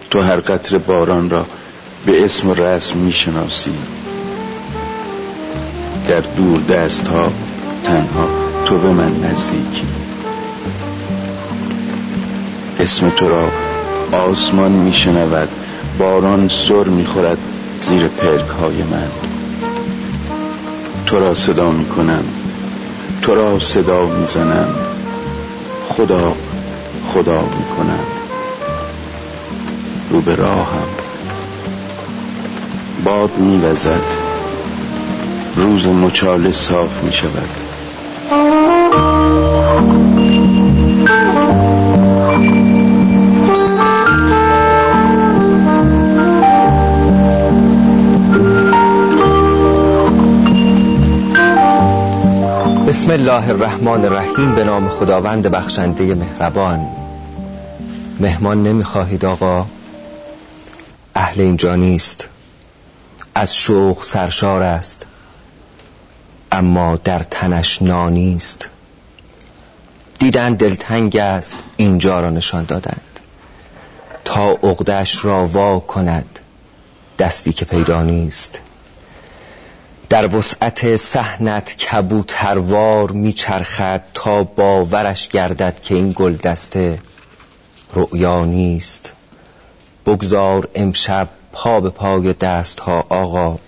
تو هر قطره باران را به اسم و رسم میشناسی. در دور دست ها تنها تو به من نزدیکی. اسم تو را آسمان میشنود، باران سر میخورد زیر پلک های من. تو را صدا میکنم، تو را صدا میزنم، خدا خدا میکنم. رو به راهم باد میوزد، روز مچاله صاف میشود. بسم الله الرحمن الرحیم. به نام خداوند بخشنده مهربان. مهمان نمیخواهید آقا؟ اهل اینجا نیست، از شوق سرشار است، اما در تنش نانیست. دیدن دلتنگ است، اینجا را نشان دادند، تا عقده‌اش را وا کند دستی که پیدا نیست. در وسعت صحنت کبوتروار میچرخد، تا باورش گردد که این گل دسته رؤیا نیست. بگذار امشب پا به پای دست ها آقا،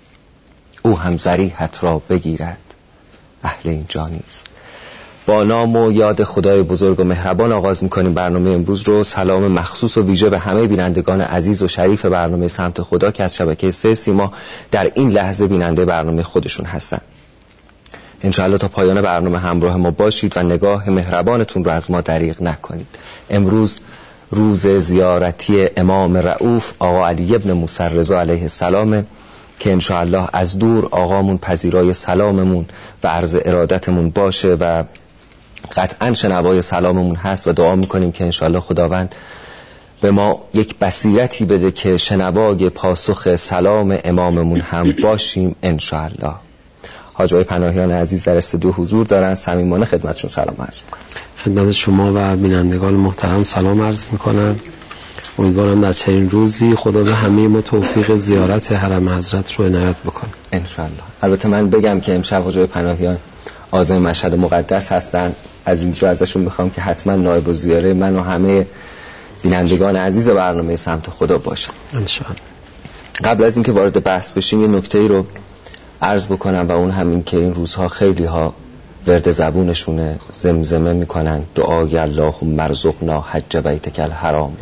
او هم ضریحت را بگیرد، اهل اینجا نیست. با نام و یاد خدای بزرگ و مهربان آغاز میکنیم برنامه امروز رو. سلام مخصوص و ویژه به همه بینندگان عزیز و شریف برنامه سمت خدا که از شبکه 3 سیما در این لحظه بیننده برنامه خودشون هستن. انشاءالله تا پایان برنامه همراه ما باشید و نگاه مهربانتون رو از ما دریغ نکنید. امروز روز زیارتی امام رؤوف آقا علی ابن موسی رضا علیه السلام که انشاءالله از دور آقامون پذیرای سلاممون و عرض ارادتمون باشه و قطعا شنوای سلاممون هست و دعا میکنیم که انشاءالله خداوند به ما یک بصیرتی بده که شنوای پاسخ سلام اماممون هم باشیم انشاءالله. حاج آقای پناهیان عزیز در استودیو حضور دارن، صمیمانه خدمتشون سلام عرض میکنم. خدمت شما و بینندگان محترم سلام عرض میکنم. امیدوارم در چنین روزی خدا به همه ما توفیق زیارت حرم حضرت رو عنایت بکنه انشاءالله. البته من بگم که امشب حاج آقای پناهیان عازم مشهد مقدس هستن، از اینجا ازشون میخوام که حتما نایب الزیاره من و همه بینندگان عزیز برنامه سمت خدا باشن انشاءالله. قبل از اینکه وارد بحث بشیم یه نکته‌ای رو عرض بکنم و اون همین که این روزها خیلی ها ورد زبونشونه، زمزمه میکنن دعای اللهم ارزقنا حج بیتک الحرام.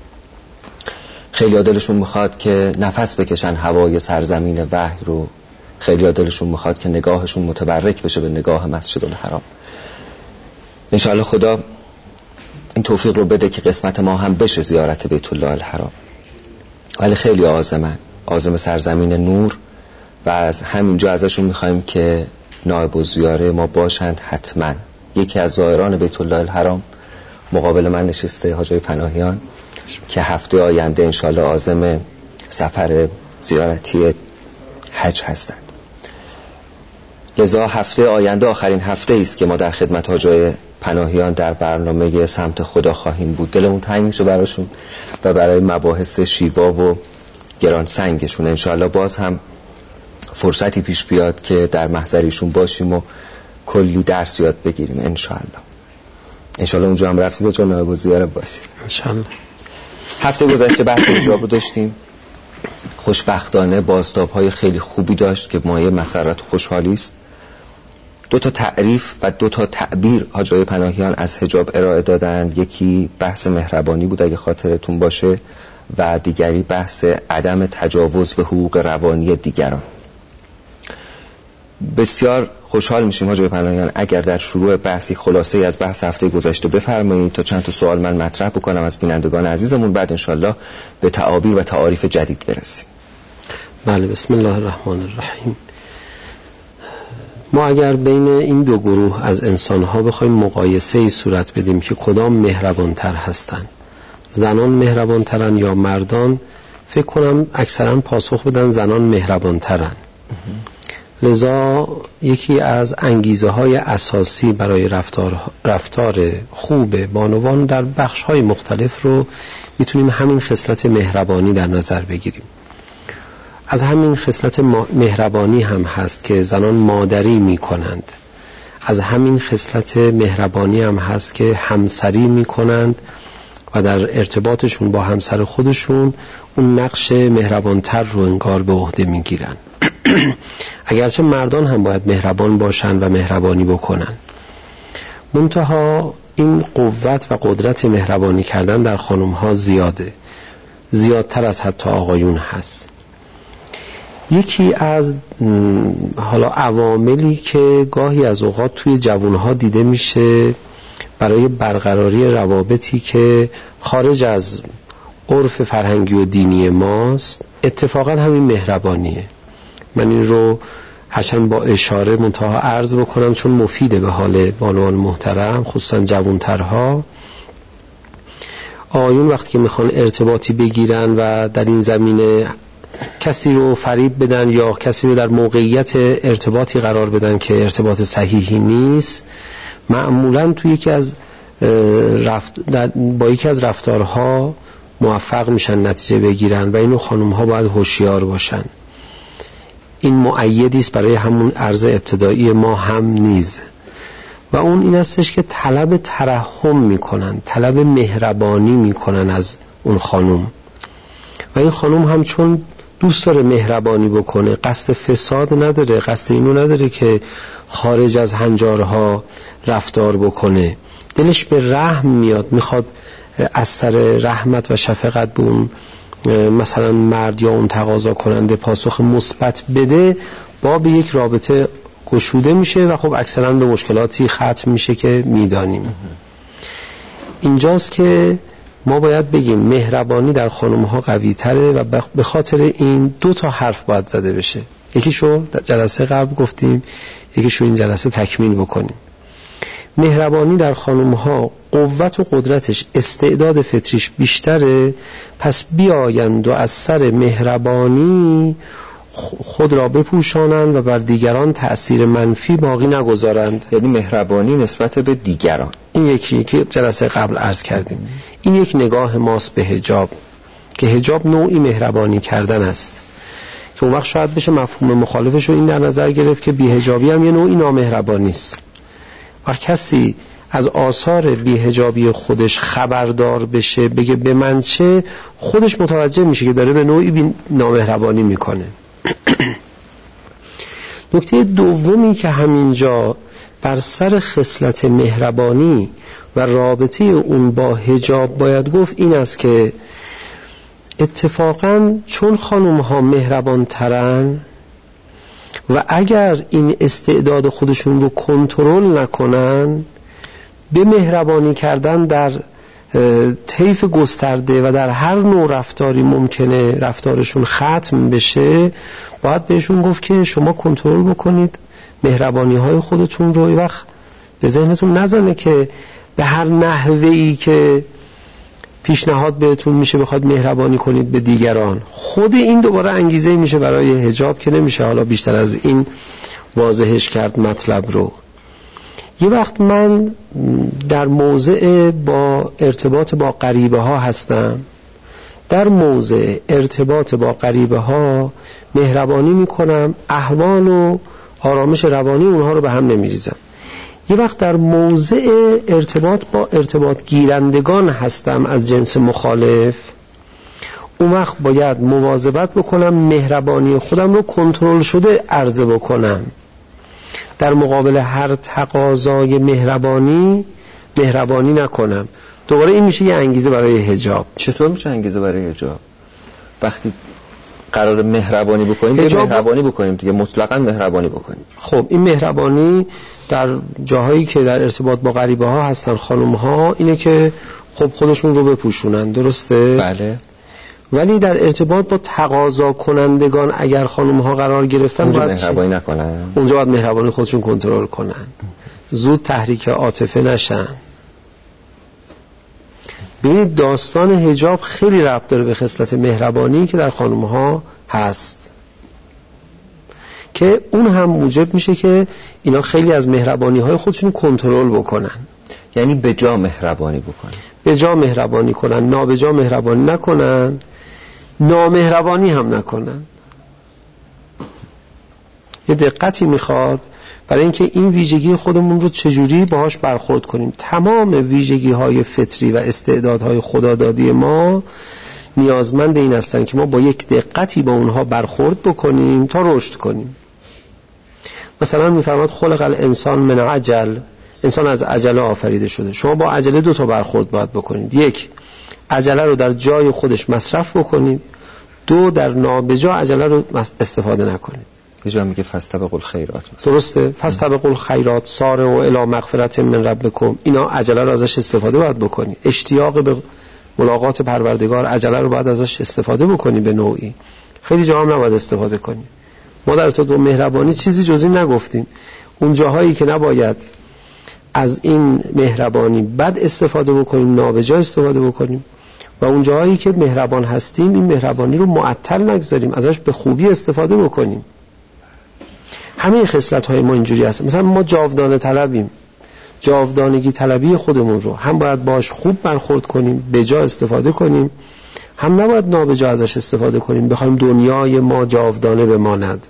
خیلی ها دلشون میخواد که نفس بکشن هوای سرزمین وحی رو، خیلی ها دلشون میخواد که نگاهشون متبرک بشه به نگاه مسجد الحرام. انشاءالله خدا این توفیق رو بده که قسمت ما هم بشه زیارت بیت الله الحرام. ولی خیلی عازم سرزمین نور و از همینجا ازشون میخوایم که نایب الزیاره ما باشند حتما. یکی از زائران بیت الله الحرام مقابل من نشسته، حاج آقای پناهیان، که هفته آینده انشاءالله عازم سفر زیارتی حج هستند. لذا هفته آینده آخرین هفته است که ما در خدمت حاج آقای پناهیان در برنامه سمت خدا خواهیم بود. دلمون تنگ میشه براشون و برای مباحث شیوا و گران سنگشون. انشاءالله باز هم فرصتی پیش بیاد که در محضرشون باشیم و کلی درس یاد بگیریم انشاءالله اونجا هم رفتید و نایب الزیاره باشید انشاءالله. هفته گذشته بحث حجاب رو داشتیم، خوشبختانه بازتاب‌های خیلی خوبی داشت که مایه مسرت و خوشحالی است. 2 تا تعریف و 2 تا تعبیر حاج آقای پناهیان از حجاب ارائه دادند. یکی بحث مهربانی بود اگه خاطرتون باشه و دیگری بحث عدم تجاوز به حقوق روانی دیگران. بسیار خوشحال میشیم حاج آقای پناهیان اگر در شروع بحثی خلاصه از بحث هفته گذشته بفرمایید تا چند تا سوال من مطرح بکنم از بینندگان عزیزمون، بعد انشالله به تعابیر و تعاریف جدید برسیم. بله، بسم الله الرحمن الرحیم. ما اگر بین این 2 گروه از انسانها بخوایم مقایسه‌ای صورت بدیم که کدام مهربان‌تر هستند، زنان مهربان‌ترن یا مردان، فکر کنم اکثرا پاسخ بدن زنان مهربان‌ترن. لذا یکی از انگیزه های اساسی برای رفتار خوب بانوان در بخش های مختلف رو میتونیم همین خصلت مهربانی در نظر بگیریم. از همین خصلت مهربانی هم هست که زنان مادری میکنند، از همین خصلت مهربانی هم هست که همسری میکنند و در ارتباطشون با همسر خودشون اون نقش مهربانتر رو انگار به عهده میگیرن. اگرچه مردان هم باید مهربان باشن و مهربانی بکنن، منتها این قوت و قدرت مهربانی کردن در خانم‌ها زیاده، زیادتر از حتی آقایون هست. یکی از حالا عواملی که گاهی از اوقات توی جوانها دیده میشه برای برقراری روابطی که خارج از عرف فرهنگی و دینی ماست، اتفاقا همین مهربانیه. من این رو هرچند با اشاره منتها عرض بکنم چون مفیده به حال بانوان محترم، خصوصا جوانترها. آقایون وقتی که میخوان ارتباطی بگیرن و در این زمینه کسی رو فریب بدن یا کسی رو در موقعیت ارتباطی قرار بدن که ارتباط صحیحی نیست، معمولاً توی با یکی از رفتارها موفق میشن نتیجه بگیرن و اینو خانم‌ها باید هوشیار باشن. این مؤیدی است برای همون عرض ابتدایی ما هم نیز، و اون این استش که طلب ترحم میکنن، طلب مهربانی میکنن از اون خانم، و این خانم هم چون دوست داره مهربانی بکنه، قصد فساد نداره، قصد اینو نداره که خارج از هنجارها رفتار بکنه، دلش به رحم میاد، میخواد از سر رحمت و شفقت به اون مثلا مرد یا اون تقاضا کننده پاسخ مثبت بده، باب یک رابطه گشوده میشه و خب اکثرا به مشکلاتی ختم میشه که میدانیم. اینجاست که ما باید بگیم مهربانی در خانم‌ها قوی تره و به خاطر این 2 حرف باید زده بشه. یکیشو در جلسه قبل گفتیم، یکیشو این جلسه تکمیل بکنیم. مهربانی در خانم‌ها قوت و قدرتش، استعداد فطریش بیشتره، پس بیایند و از سر مهربانی خود را بپوشانند و بر دیگران تأثیر منفی باقی نگذارند. یعنی مهربانی نسبت به دیگران. این یکی که جلسه قبل عرض کردیم. این یک نگاه ماست به حجاب، که حجاب نوعی مهربانی کردن است، که اون وقت شاید بشه مفهوم مخالفش رو این در نظر گرفت که بی‌حجابی هم یه نوعی نامهربانی است. و کسی از آثار بی‌حجابی خودش خبردار بشه، بگه به من چه، خودش متوجه میشه که داره به نوعی نامهربانی میکنه. نکته دومی که همینجا بر سر خصلت مهربانی و رابطه اون با حجاب باید گفت این است که اتفاقاً چون خانم‌ها مهربان ترن و اگر این استعداد خودشون رو کنترل نکنن، به مهربانی کردن در طیف گسترده و در هر نوع رفتاری ممکنه رفتارشون ختم بشه، باید بهشون گفت که شما کنترل بکنید مهربانی های خودتون رو. وقت به ذهنتون نزنه که به هر نحوهی که پیشنهاد بهتون میشه بخواد مهربانی کنید به دیگران. خود این دوباره انگیزه میشه برای حجاب که نمیشه حالا بیشتر از این واضحش کرد مطلب رو. یه وقت من در موضع با ارتباط با غریبه ها هستم، در موضع ارتباط با غریبه ها مهربانی میکنم، احوال و آرامش روانی اونها رو به هم نمیریزم. یه وقت در موضع ارتباط با ارتباط گیرندگان هستم از جنس مخالف، اون وقت باید مواظبت بکنم مهربانی خودم رو کنترل شده عرضه بکنم. در مقابل هر تقاضای مهربانی نکنم. دوباره این میشه یه انگیزه برای حجاب. چطور میشه انگیزه برای حجاب؟ وقتی قرار مهربانی بکنیم مهربانی بکنیم دیگه، مطلقاً مهربانی بکنیم. خب این مهربانی در جاهایی که در ارتباط با غریبه ها هستن خانم ها اینه که خب خودشون رو بپوشونن، درسته؟ بله. ولی در ارتباط با تقاضا کنندگان اگر خانم ها قرار گرفتن اونجا مهربانی نکنن، اونجا باید مهربانی خودشون کنترل کنن، زود تحریک عاطفه نشن. ببینید داستان حجاب خیلی ربط داره به خصلت مهربانی که در خانم ها هست، که اون هم موجب میشه که اینا خیلی از مهربانی های خودشون کنترل بکنن. یعنی به جا مهربانی بکنن، به جا مهربانی کنن، نابجا مهربانی نکنن، نامهربانی هم نکنن. یه دقتی میخواد برای اینکه این ویژگی خودمون رو چجوری باهاش برخورد کنیم. تمام ویژگی های فطری و استعدادهای خدادادی ما نیازمند این هستن که ما با یک دقتی با اونها برخورد بکنیم تا رشد کنیم. مثلا میفرماد خلق الانسان من عجل، انسان از عجله آفریده شده. شما با عجله 2 تا برخورد باید بکنید. 1 عجله رو در جای خودش مصرف بکنید، 2 در نابجا عجله رو استفاده نکنید. یه جا میگه فاستبقوا الخیرات مثلا. درسته، فاستبقوا الخیرات، سارعوا الی مغفرة من ربکم. اینا عجله رو ازش استفاده باید بکنی. اشتیاق به ملاقات پروردگار، عجله رو باید ازش استفاده بکنی به نوعی. خیلی جا هم نباید استفاده کنی. ما در تو مهربانی چیزی جز این نگفتیم. اون جاهایی که نباید از این مهربانی بد استفاده بکنیم، نابجا استفاده بکنیم، و اون جاهایی که مهربان هستیم این مهربانی رو معطل نگذاریم، ازش به خوبی استفاده بکنیم. همه خصلت‌های ما اینجوری هست. مثلا ما جاودانه طلبیم، جاودانگی طلبی خودمون رو هم باید باش خوب برخورد کنیم، به جا استفاده کنیم، هم نباید نابجا ازش استفاده کنیم بخوایم دنیای ما جاودانه بماند،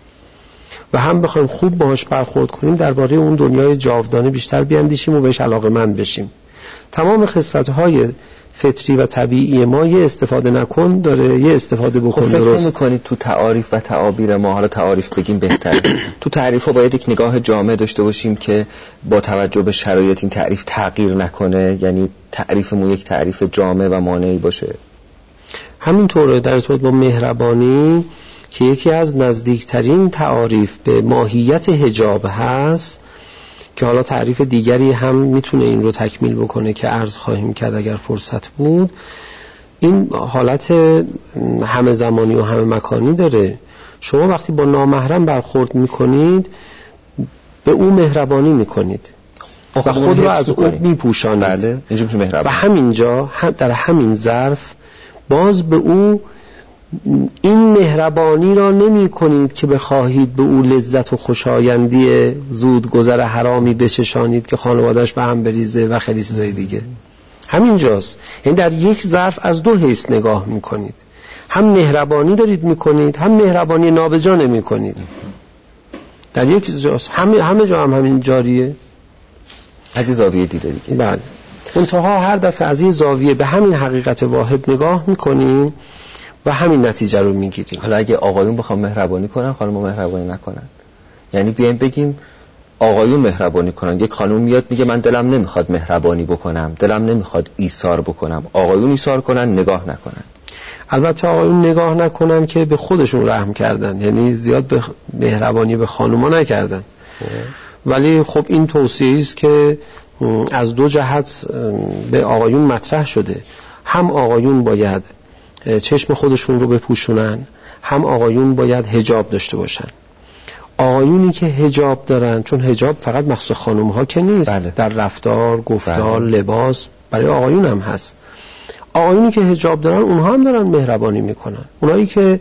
و هم بخوایم خوب باهاش برخورد کنیم درباره اون دنیای جاودانه بیشتر بیاندیشیم و بهش علاقه‌مند بشیم. تمام خصلت‌های فطری و طبیعی ما یه استفاده نکن داره، یه استفاده بکن. فکر درست می‌کنید تو تعاریف و تعابیر ما، حالا تعاریف بگیم بهتره، تو تعریف‌ها باید یک نگاه جامع داشته باشیم که با توجه به شرایط این تعریف تغییر نکنه، یعنی تعریفمون یک تعریف جامع و مانعی باشه. همینطوره در ارتباط با مهربانی که یکی از نزدیکترین تعاریف به ماهیت حجاب هست، که حالا تعریف دیگری هم میتونه این رو تکمیل بکنه که عرض خواهیم کرد اگر فرصت بود. این حالت همه زمانی و همه مکانی داره. شما وقتی با نامحرم برخورد میکنید به او مهربانی میکنید و خود رو از او میپوشانید. بله، و همینجا در همین ظرف باز به او این مهربانی را نمی کنید که بخواهید به او لذت و خوشایندی زود گذر حرامی بچشانید که خانواده‌اش به هم بریزه و خیلی چیزای دیگه. همینجاست. یعنی در یک ظرف از 2 حیث نگاه می کنید. هم مهربانی دارید می کنید، هم مهربانی نابجا نمی کنید. در یک جاست. همه جا هم همین جاریه. از این زاویه دیده دیگه. بله. منتها هر دفعه از این زاویه به همین حقیقت واحد نگاه می کنیم و همین نتیجه رو میگیریم. حالا اگه آقایون بخوام مهربانی کنن، خانم‌ها مهربانی نکنن، یعنی بیایم بگیم آقایون مهربانی کنن. یک خانم میاد میگه من دلم نمیخواد مهربانی بکنم، دلم نمیخواد ایثار بکنم، آقایون ایثار کنن، نگاه نکنن. البته آقایون نگاه نکنن که به خودشون رحم کردن، یعنی زیاد به مهربانی به خانوما نکردن. ولی خب این توصیه است که از 2 جهت به آقایون مطرح شده. هم آقایون باید چشم خودشون رو بپوشونن، هم آقایون باید حجاب داشته باشن. آقایونی که حجاب دارن، چون حجاب فقط مخصوص خانم ها که نیست، بله. در رفتار، گفتار، لباس برای آقایون هم هست. آقایونی که حجاب دارن اونها هم دارن مهربانی میکنن. اونایی که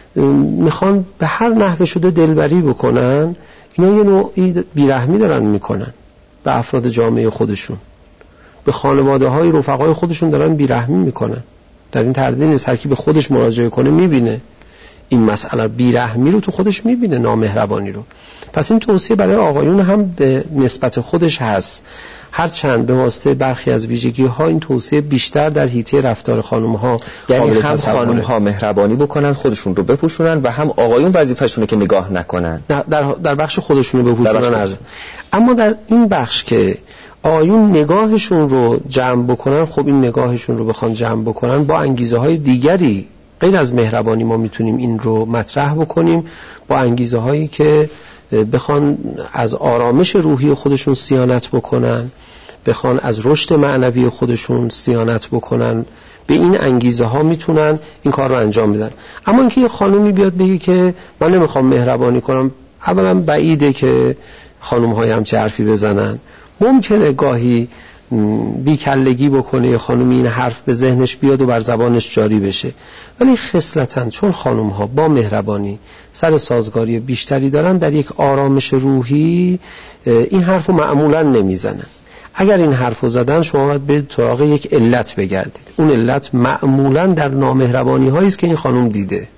میخوان به هر نحوه شده دلبری بکنن، اینا یه نوعی بیرحمی دارن میکنن به افراد جامعه خودشون، به خانواده های رفقای خودشون دارن بیرحمی میکنن. در این تردید نیست، هر کی به خودش مراجعه کنه میبینه این مسئله، بیرحمی رو تو خودش میبینه، نامهربانی رو. پس این توصیه برای آقایون هم به نسبت خودش هست، هرچند به واسطه برخی از ویژگی ها این توصیه بیشتر در حیطه رفتار خانم ها. یعنی هم خانم ها مهربانی بکنن، خودشون رو بپوشونن، و هم آقایون وظیفه‌شونه که نگاه نکنن، در بخش خودشون رو بپوشونن. اما در این بخش که آقایون نگاهشون رو جمع بکنن، خب این نگاهشون رو بخوان جمع بکنن با انگیزه های دیگری غیر از مهربانی ما میتونیم این رو مطرح بکنیم، با انگیزه هایی که بخوان از آرامش روحی خودشون صیانت بکنن، بخوان از رشد معنوی خودشون صیانت بکنن. به این انگیزه ها میتونن این کار رو انجام بدن. اما اینکه یه خانومی بیاد بگه که من نمیخوام مهربانی کنم، اولا بعیده که خانم های همچه حرفی بزنن. ممکنه گاهی بیکلگی بکنه یا خانم این حرف به ذهنش بیاد و بر زبانش جاری بشه. ولی خصلتاً چون خانم ها با مهربانی سر سازگاری بیشتری دارن، در یک آرامش روحی این حرفو معمولاً نمیزنن. اگر این حرفو زدن شما باید برید سراغ یک علت بگردید. اون علت معمولاً در نامهربانی هایی است که این خانم دیده.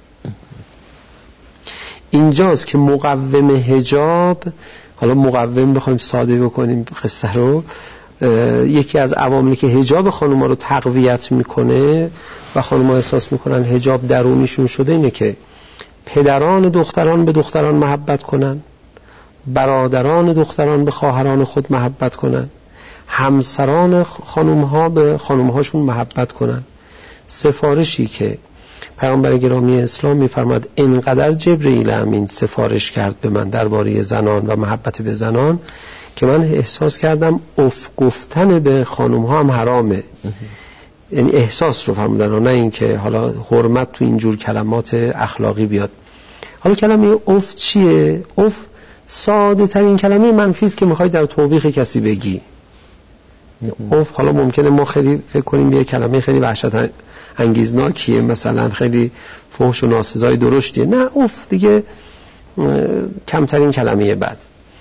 اینجاست که مقوم حجاب، حالا مقوم بخوایم ساده بکنیم قصه رو، یکی از عواملی که حجاب خانم‌ها رو تقویت میکنه و خانم‌ها احساس میکنن حجاب درونیشون شده اینه که پدران دختران به دختران محبت کنن، برادران دختران به خواهران خود محبت کنن، همسران خانم‌ها به خانم‌هاشون محبت کنن. سفارشی که پیامبر گرامی اسلام می‌فرماد اینقدر جبرئیل امین سفارش کرد به من درباره زنان و محبت به زنان که من احساس کردم گفتن به خانم‌ها هم حرامه. یعنی احساس رو فرمودن، نه اینکه حالا حرمت تو اینجور کلمات اخلاقی بیاد. حالا کلمه اف چیه؟ اف ساده ترین کلمه منفی است که می‌خوای در توبیخ کسی بگی. اف حالا ممکنه ما خیلی فکر کنیم یه کلمه خیلی وحشت انگیزناکیه، مثلا خیلی فحش و ناسزای درشتیه. نه، اف دیگه کمترین کلمه بد.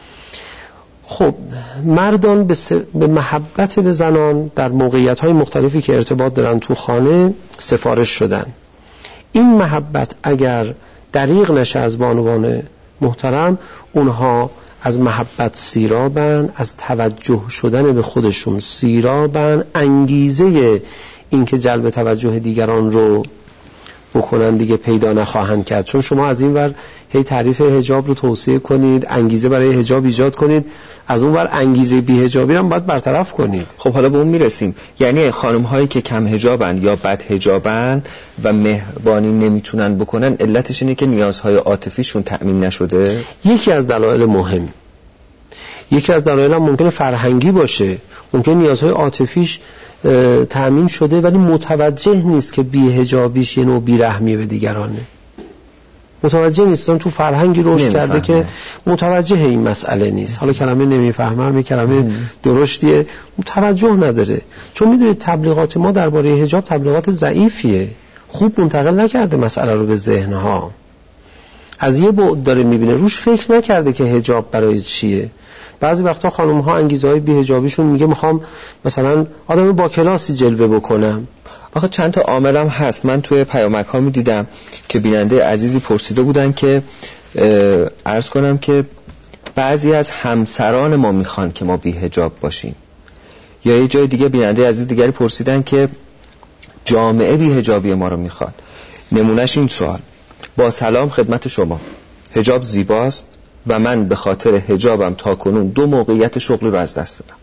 خب مردان به محبت به زنان در موقعیت‌های مختلفی که ارتباط دارن تو خانه سفارش شدن. این محبت اگر دریغ نشه از بانوان محترم، اونها از محبت سیرابن، از توجه شدن به خودشون سیرابن، انگیزه این که جلب توجه دیگران رو بکنن دیگه پیدا نخواهند کرد. چون شما از این ور هی تعریف حجاب رو توصیه کنید، انگیزه برای حجاب ایجاد کنید، از اون ور انگیزه بی حجابی هم باید برطرف کنید. خب حالا به اون میرسیم. یعنی خانم هایی که کم حجابن یا بد حجابن و مهربانی نمیتونن بکنن، علتش اینه که نیازهای عاطفیشون تأمین نشده. یکی از دلایل مهم، یکی از دلایل هم ممکنه فرهنگی باشه. ممکنه نیازهای عاطفیش تأمین شده ولی متوجه نیست که بی حجابیش یه نوع بیرحمی به دیگرانه. متوجه نیستن، تو فرهنگی رشد کرده که متوجه این مسئله نیست. حالا کلمه نمیفهمم یه کلمه درشتیه، توجه نداره. چون میدونید تبلیغات ما درباره حجاب تبلیغات ضعیفیه، خوب منتقل نکرده مسئله رو به ذهنها. از یه بعد داره میبینه، روش فکر نکرده که حجاب برای چیه. بعضی وقتا خانم ها انگیزهای بی حجابیشون میگه میخوام مثلا آدم با کلاسی جلوه بکنم. آخه چند تا عاملم هست. من توی پیامک ها میدیدم که بیننده عزیزی پرسیده بودن که عرض کنم که بعضی از همسران ما میخوان که ما بی حجاب باشیم، یا یه جای دیگه بیننده عزیز دیگری پرسیدن که جامعه بی حجابی ما رو میخواد. نمونهش این سوال: با سلام خدمت شما، حجاب زیباست و من به خاطر حجابم تاکنون 2 موقعیت شغلی رو از دست دادم.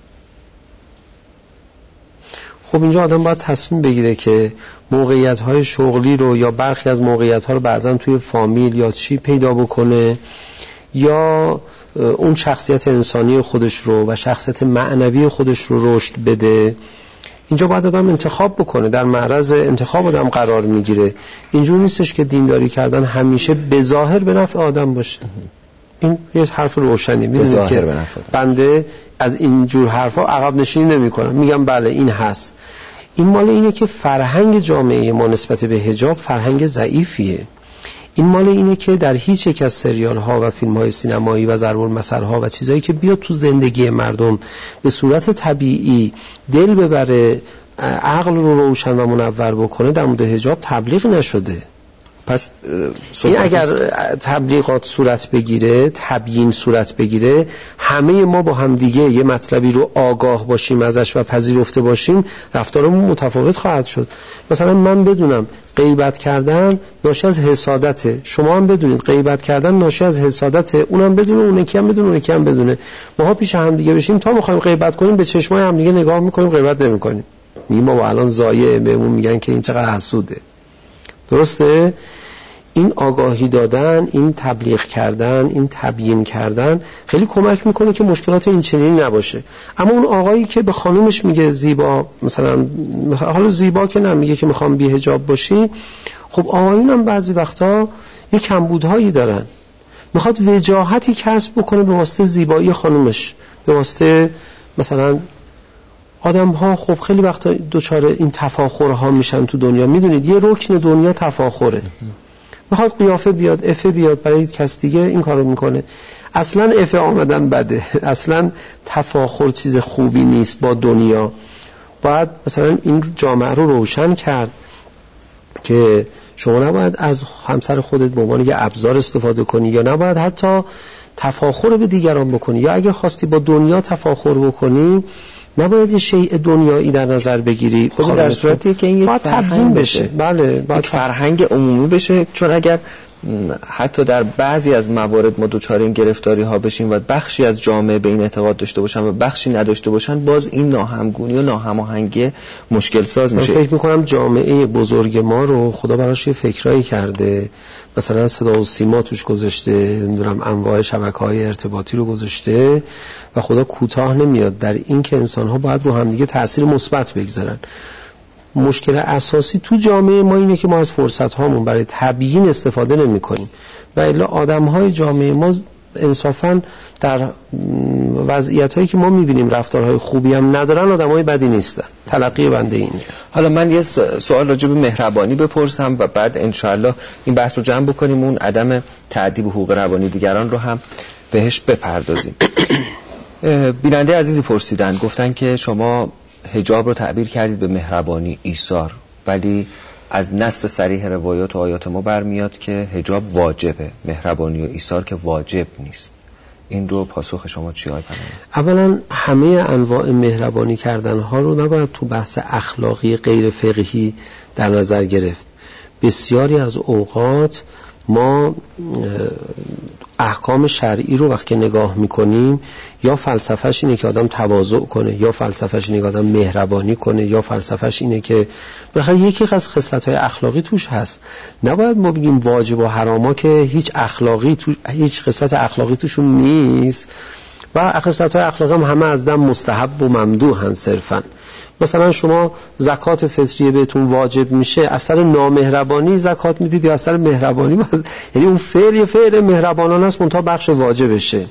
خب اینجا آدم باید تصمیم بگیره که موقعیت‌های شغلی رو یا برخی از موقعیت‌ها رو بعضا توی فامیل یا چی پیدا بکنه، یا اون شخصیت انسانی خودش رو و شخصیت معنوی خودش رو رشد بده. اینجا باید آدم انتخاب بکنه، در معرض انتخاب آدم قرار میگیره. اینجور نیستش که دینداری کردن همیشه به ظاهر به نفع آدم باشه. این یه حرف روشنی، میدونید که بنده از اینجور حرفا عقب نشینی نمی کنم، میگم بله این هست. این مال اینه که فرهنگ جامعه ما نسبت به حجاب فرهنگ ضعیفیه. این مال اینه که در هیچ یک از سریال ها و فیلم های سینمایی و ضرب المثل ها و چیزایی که بیاد تو زندگی مردم به صورت طبیعی دل ببره، عقل رو روشن و منور بکنه، در مورد حجاب تبلیغ نشده. پس این اگر تبلیغات صورت بگیره، تبیین صورت بگیره، همه ما با هم دیگه یه مطلبی رو آگاه باشیم ازش و پذیرفته باشیم، رفتارمون متفاوت خواهد شد. مثلا من بدونم غیبت کردن ناشی از حسادته، شما هم بدونید غیبت کردن ناشی از حسادته، اونم بدونه، اون یکی هم بدونه، اون یکی هم بدونه. ماها پیش هم دیگه بشیم تا می‌خوایم غیبت کنیم به چشمای هم دیگه نگاه می‌کنیم، غیبت نمی‌کنیم. میگیم ما الان ضایع، بهمون میگن که این چقدر حسوده. درسته؟ این آگاهی دادن، این تبلیغ کردن، این تبیین کردن خیلی کمک میکنه که مشکلات این چنینی نباشه. اما اون آقایی که به خانومش میگه زیبا، مثلا حالا زیبا که نمیگه که میخوام بی حجاب باشی، خب آقایون هم بعضی وقتا یک کمبودهایی دارن، میخواد وجاهتی کسب بکنه به واسطه زیبایی خانومش، به واسطه مثلا آدم ها خب خیلی وقتا دوچار این تفاخرها میشن تو دنیا. میدونید یه رکن دنیا تفاخره، میخواد قیافه بیاد، افه بیاد برای کس دیگه این کارو میکنه. اصلا افه آمدن بده، اصلا تفاخر چیز خوبی نیست با دنیا. باید مثلا این جامعه رو روشن کرد که شما نباید از همسر خودت به عنوان یه ابزار استفاده کنی، یا نباید حتی تفاخر به دیگران بکنی، یا اگه خواستی با دنیا تفاخر بکنی نباید یه شیء دنیایی در نظر بگیری. خب در صورتی که این یک فرهنگ بشه. بله، باید فرهنگ عمومی بشه. چون اگر حتی در بعضی از موارد ما دوچار این گرفتاری ها بشیم و بخشی از جامعه به این اعتقاد داشته باشن و بخشی نداشته باشن، باز این ناهمگونی و ناهماهنگی مشکل ساز میشه. من فکر میکنم جامعه بزرگ ما رو خدا براش یه فکرایی کرده، مثلا صدا و سیما توش گذاشته، نمیدونم انواع شبکه‌های ارتباطی رو گذاشته و خدا کوتاه نمیاد در این که انسان‌ها باید رو همدیگه تأثیر مثبت بگذارن. مشکل اساسی تو جامعه ما اینه که ما از فرصت‌هامون برای تبیین استفاده نمی‌کنیم و الا آدم‌های جامعه ما انصافاً در وضعیت‌هایی که ما می‌بینیم رفتارهای خوبی هم ندارن، آدم‌های بدی نیستن. تلقی بنده اینه. حالا من یه سوال راجع به مهربانی بپرسم و بعد انشاءالله این بحث رو جمع بکنیم، اون عدم تعدی حقوق روانی دیگران رو هم بهش بپردازیم. بیننده عزیزی پرسیدن، گفتن که شما حجاب رو تعبیر کردید به مهربانی، ایثار، ولی از نص صریح روایات و آیات ما برمیاد که حجاب واجبه، مهربانی و ایثار که واجب نیست. این رو پاسخ شما چی آقای پناهی؟ اولا همه انواع مهربانی کردن ها رو نباید تو بحث اخلاقی غیر فقهی در نظر گرفت. بسیاری از اوقات ما احکام شرعی رو وقتی نگاه میکنیم، یا فلسفهش اینه که آدم تواضع کنه، یا فلسفهش اینه که آدم مهربانی کنه، یا فلسفهش اینه که بالاخره یکی از خصلت‌های اخلاقی توش هست. نباید ما بگیم واجب و حراما که هیچ خصلت اخلاقی توشون نیست و خصلت‌های اخلاقی هم همه از دم مستحب و ممدوحن صرفاً. مثلا شما زکات فطریه بهتون واجب میشه، اثر نامهربانی زکات میدید یا اثر مهربانی یعنی اون فعل مهربانانه است منتها بخش واجبشه.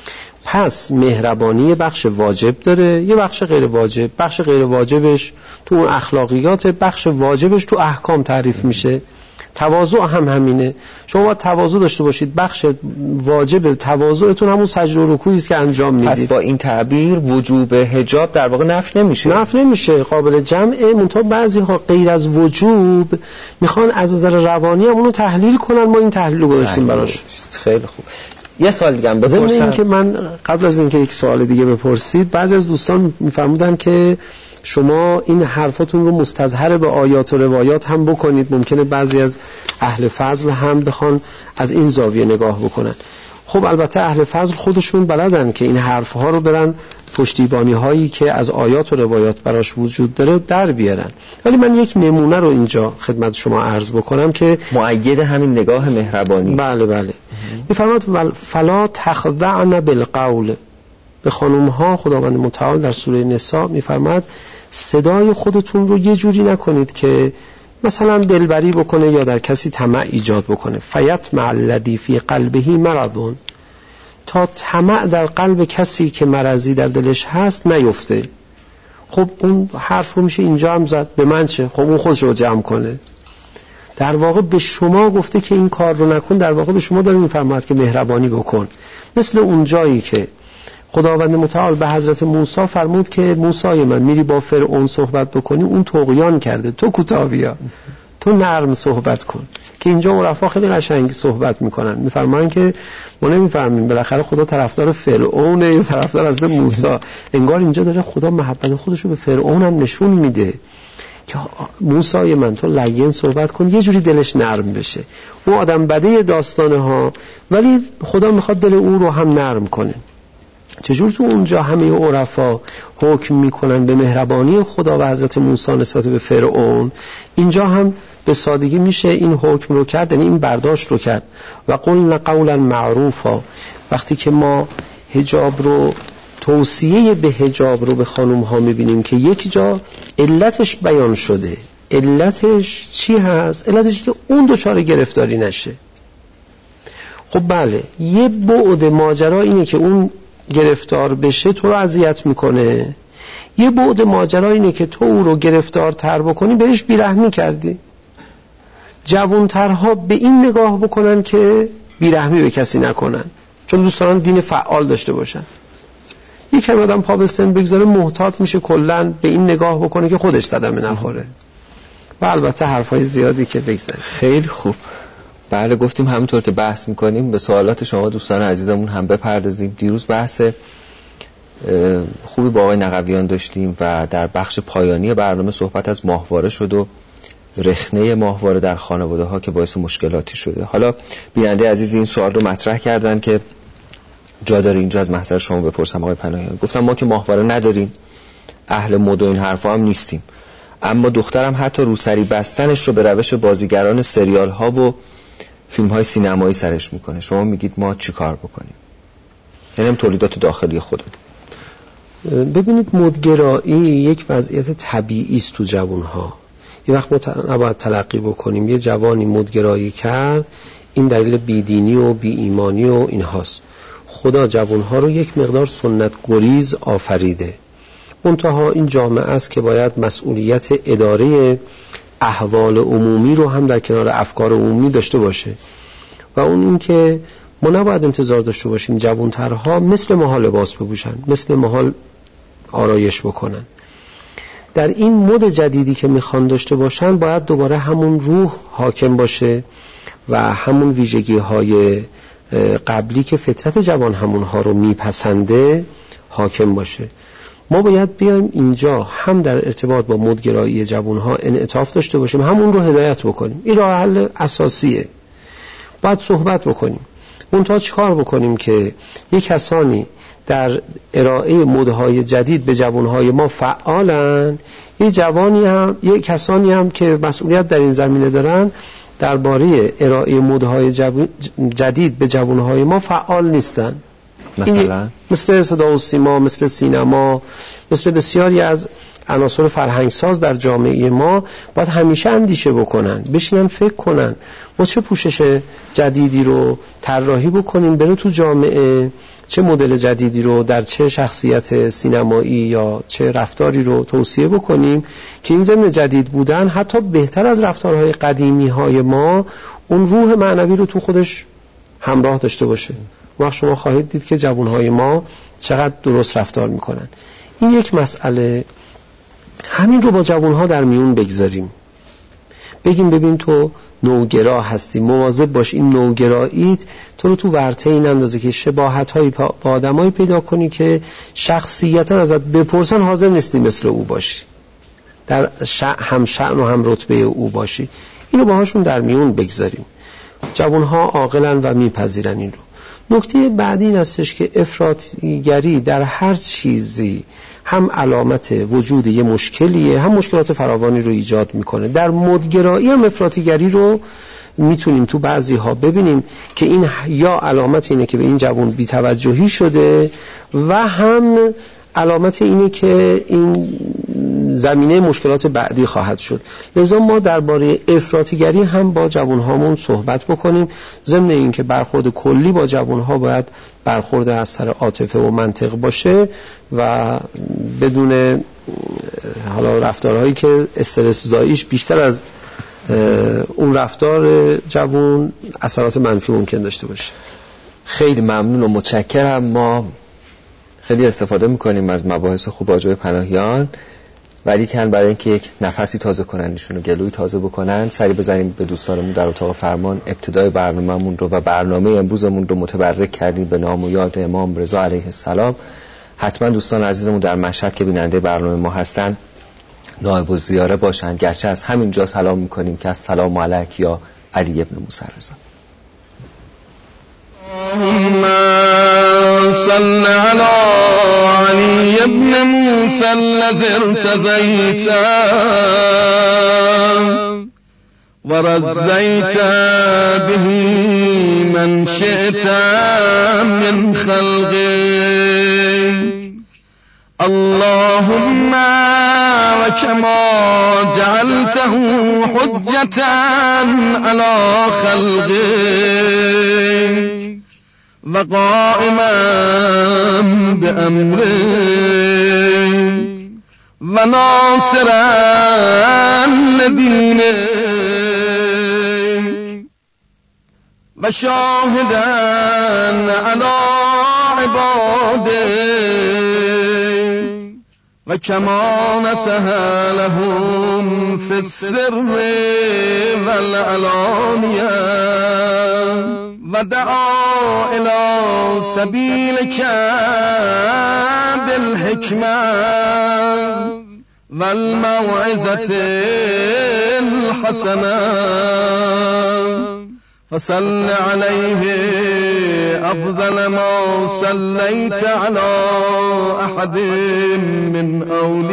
پس مهربانی بخش واجب داره، یه بخش غیر واجب. بخش غیر واجبش تو اون اخلاقیات، بخش واجبش تو احکام تعریف میشه. تواضع هم همینه. شما باید تواضع داشته باشید. بخش واجب تواضعتون همون سجده و رکوعی است که انجام میدید. پس با این تعبیر وجوب حجاب در واقع نفی نمیشه، قابل جمعه. منتها بعضی ها غیر از وجوب میخوان از نظر روانی هم اونو تحلیل کنن. ما این تحلیل رو گذاشتیم براش. خیلی خوب. یه سوال دیگه هم بپرسم. ضمن اینکه من قبل از اینکه یک سوال دیگه بپرسید، بعضی از دوستان میفرمودن که شما این حرفاتون رو مستظهر به آیات و روایات هم بکنید. ممکنه بعضی از اهل فضل هم بخوان از این زاویه نگاه بکنن. خب البته اهل فضل خودشون بلدن که این حرفها رو برن پشتیبانی هایی که از آیات و روایات براش وجود داره در بیارن. ولی من یک نمونه رو اینجا خدمت شما عرض بکنم که مؤید همین نگاه مهربانی. بله. میفرماد فلا تخضعن بالقول. به خانم ها خداوند متعال در سوره نساء میفرماد صدای خودتون رو یه جوری نکنید که مثلا دلبری بکنه یا در کسی طمع ایجاد بکنه. فیطمع الذی فی قلبه مرض، تا طمع در قلب کسی که مرضی در دلش هست نیفته. خب اون حرف رو میشه اینجا هم زد، به من چه؟ خب اون خودش رو جمع کنه. در واقع به شما گفته که این کار رو نکن، در واقع به شما داره میفرماید که مهربانی بکن. مثل اون جایی که خداوند متعال به حضرت موسی فرمود که موسی من میری با فرعون صحبت بکنی، اون طغیان کرده، تو کوتاه بیا، تو نرم صحبت کن. که اینجا عرفا خیلی قشنگ صحبت میکنن، میفرمان که ما نمیفهمیم بالاخره خدا طرفدار فرعونه یا طرفدار حضرت موسی. انگار اینجا داره خدا محبت خودش رو به فرعون هم نشون میده که موسی من تو لین صحبت کن، یه جوری دلش نرم بشه. اون آدم بده داستانه ها، ولی خدا میخواد دل اون رو هم نرم کنه. چجور تو اونجا همه عرفا حکم میکنن به مهربانی خدا و حضرت موسی نسبت به فرعون، اینجا هم به سادگی میشه این حکم رو کرد، یعنی این برداشت رو کرد. و قلنا قولا معروفا. وقتی که ما حجاب رو، توصیه به حجاب رو به خانم ها میبینیم که یک جا علتش بیان شده. علتش چی هست؟ علتش که اون دوچار گرفتاری نشه. خب بله، یه بعد ماجرا اینه که اون گرفتار بشه تو رو اذیت میکنه، یه بعد ماجرا اینه که تو او رو گرفتارتر بکنی، بهش بیرحمی کردی. جوانترها به این نگاه بکنن که بیرحمی به کسی نکنن، چون دوست دارن دین فعال داشته باشن. یک کم آدم پا به سن بگذاره محتاط میشه کلن به این نگاه بکنه که خودش صدمه نخوره. و البته حرفای زیادی که بگذاریم. خیلی خوب. بله، گفتیم همونطور که بحث میکنیم به سوالات شما دوستان عزیزمون هم بپردازیم. دیروز بحث خوبی با آقای نقویان داشتیم و در بخش پایانی برنامه صحبت از ماهواره شد و رخنه ماهواره در خانواده ها که باعث مشکلاتی شده. حالا بیننده عزیز این سوال رو مطرح کردن که جا داره اینجا از محضر شما بپرسم آقای پناهیان. گفتم ما که ماهواره نداریم، اهل مد و این حرفا هم نیستیم، اما دخترم حتی روسری بستنش رو به روش بازیگران سریال ها و فیلم های سینمایی سرش میکنه. شما میگید ما چی کار بکنیم؟ یعنی هم تولیدات داخلی خودمون. ببینید، مدگرایی یک وضعیت طبیعی است تو جوانها. یه وقت ما نباید تلقی بکنیم یه جوانی مدگرایی کرد این دلیل بیدینی و بی ایمانی و این هاست. خدا جوانها رو یک مقدار سنت گریز آفریده. منتها این جامعه است که باید مسئولیت اداره احوال عمومی رو هم در کنار افکار عمومی داشته باشه و اون این که ما نباید انتظار داشته باشیم جوانترها مثل ما لباس بپوشن، مثل ما آرایش بکنن. در این مد جدیدی که میخوان داشته باشن باید دوباره همون روح حاکم باشه و همون ویژگی های قبلی که فطرت جوان همونها رو میپسنده حاکم باشه. ما باید بیایم اینجا هم در ارتباط با مدگرایی جوانها انعطاف داشته باشیم، همون رو هدایت بکنیم. این راه حل اساسیه. باید صحبت بکنیم. منتها چیکار بکنیم که یک کسانی در ارائه مدهای جدید به جوانهای ما فعالن، یک کسانی هم که مسئولیت در این زمینه دارن درباره ارائه مدهای جدید به جوانهای ما فعال نیستن. مثلا مثل صدا و سیما، مثل سینما، مثل بسیاری از عناصر فرهنگساز در جامعه ما باید همیشه اندیشه بکنن، بشینن فکر کنن ما چه پوشش جدیدی رو طراحی بکنیم بره تو جامعه، چه مدل جدیدی رو در چه شخصیت سینمایی یا چه رفتاری رو توصیه بکنیم که این ضمن جدید بودن حتی بهتر از رفتارهای قدیمی های ما اون روح معنوی رو تو خودش همراه داشته باشه. وقت شما خواهید دید که جوانهای ما چقدر درست رفتار میکنن. این یک مسئله. همین رو با جوانها در میون بگذاریم، بگیم ببین تو نوگرا هستی، مواظب باش این نوگراییت تو رو تو ورطه این اندازه که شباهت‌هایی با آدمایی پیدا کنی که شخصیتا ازت بپرسن حاضر نیستی مثل او باشی، در هم شأن و هم رتبه او باشی. اینو باهاشون در میون بگذاریم. جوانها عاقلن و میپذیرن این رو. نکته بعدی این هستش که افراطیگری در هر چیزی هم علامت وجود یه مشکلیه، هم مشکلات فراوانی رو ایجاد میکنه. در مدگرایی هم افراطیگری رو میتونیم تو بعضی ها ببینیم که این یا علامت اینه که به این جوان بی‌توجهی شده و هم علامت اینه که این زمینه مشکلات بعدی خواهد شد. لذا ما درباره افراطیگری هم با جوانهامون صحبت بکنیم، ضمن اینکه برخورد کلی با جوانها باید برخورد از سر عاطفه و منطق باشه و بدون حالا رفتارهایی که استرس زاییش بیشتر از اون رفتار جوان اثرات منفی ممکن داشته باشه. خیلی ممنون و متشکرم. ما خیلی استفاده میکنیم از مباحث خوب آقای پناهیان، ولی کن برای اینکه یک نفسی تازه کنن، ایشونو گلوی تازه بکنن، سری بزنیم به دوستانمون در اتاق فرمان. ابتدای برنامه‌مون رو و برنامه امروزمون رو متبرک کردیم به نام و یاد امام رضا علیه السلام. حتما دوستان عزیزمون در مشهد که بیننده برنامه ما هستن نایب الزیاره باشن، گرچه از همینجا سلام میکنیم که السلام علیک یا علی ابن موسی رضا. اللهم صل على علي ابن موسى الذي ارتضيت ورضيت به من شئت من خلقك. اللهم وكما جعلته حجة على خلقك وقائما بأمره و ناصرا لدینه و شاهدا علی عباده و کما نصح لهم فی السر والعلانیه و دعا الی سبیلک بالحکمه والموعظة الحسنة فصل عليه أفضل ما صليت على أحد من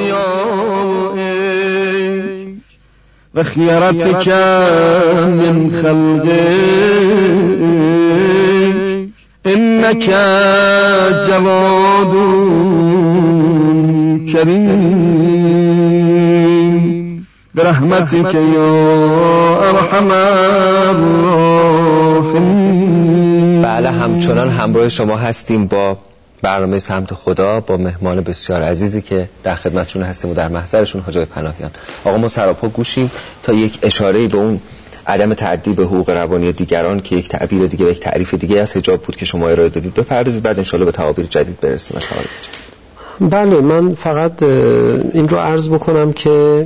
أوليائك وخيرتك من خلقك إنك جواد کریم برحمتك یا ارحم الراحمین. بله، همچنان همراه شما هستیم با برنامه سمت خدا با مهمان بسیار عزیزی که در خدمتشون هستیم و در محضرشون حاج پناهیان. آقا ما سراپا گوشیم تا یک اشاره‌ای به اون عدم تعدی به حقوق روانی دیگران که یک تعبیر دیگه و یک تعریف دیگه از حجاب بود که شما ارائه دادید بپردازید، بعد انشالله به تعابیر جدید برسیم. بله، من فقط این رو عرض بکنم که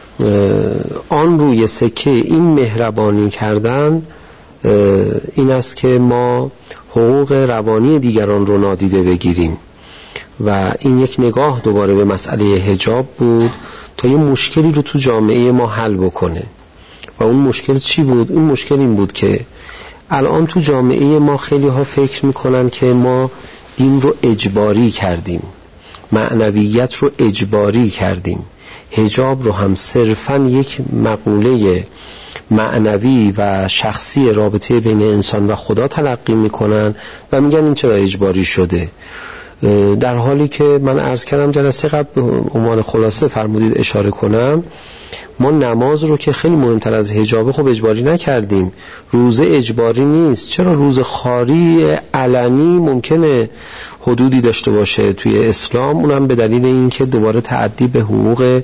آن روی سکه این مهربانی کردن این است که ما حقوق روانی دیگران رو نادیده بگیریم و این یک نگاه دوباره به مسئله حجاب بود تا یه مشکلی رو تو جامعه ما حل بکنه. و اون مشکل چی بود؟ اون مشکل این بود که الان تو جامعه ما خیلی ها فکر میکنن که ما دین رو اجباری کردیم، معنویت رو اجباری کردیم، حجاب رو هم صرفاً یک مقوله معنوی و شخصی رابطه بین انسان و خدا تلقی میکنن و میگن این چرا اجباری شده، در حالی که من عرض کردم جلسه قبل به عنوان خلاصه فرمودید اشاره کنم، ما نماز رو که خیلی مهمتر از حجاب خب اجباری نکردیم. روزه اجباری نیست. چرا روزه خاری علنی ممکنه حدودی داشته باشه توی اسلام، اونم به دلیل اینکه دوباره تعدی به حقوق